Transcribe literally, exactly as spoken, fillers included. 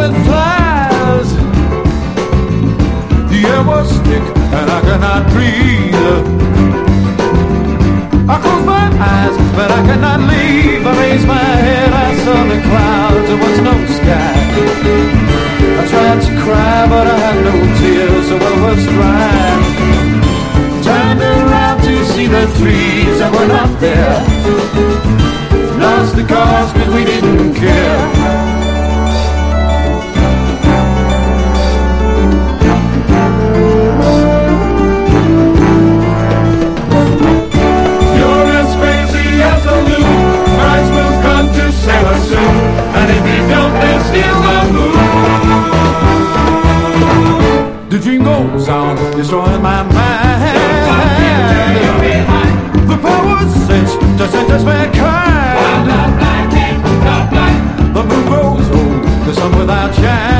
with flies. The air was thick and I could not breathe. I closed my eyes, but I could not leave. I raised my head, I saw the clouds, there was no sky. I tried to cry, but I had no tears, the well was dry. Turned around to see the trees that were not there. Lost the cause cause we didn't care. You're as crazy as a loon. Christ will come to save us soon. And if he don't, then still the moon. The dream goes on, destroying my mind. The power sits to set us mankind. The moon grows old, the sun without shine.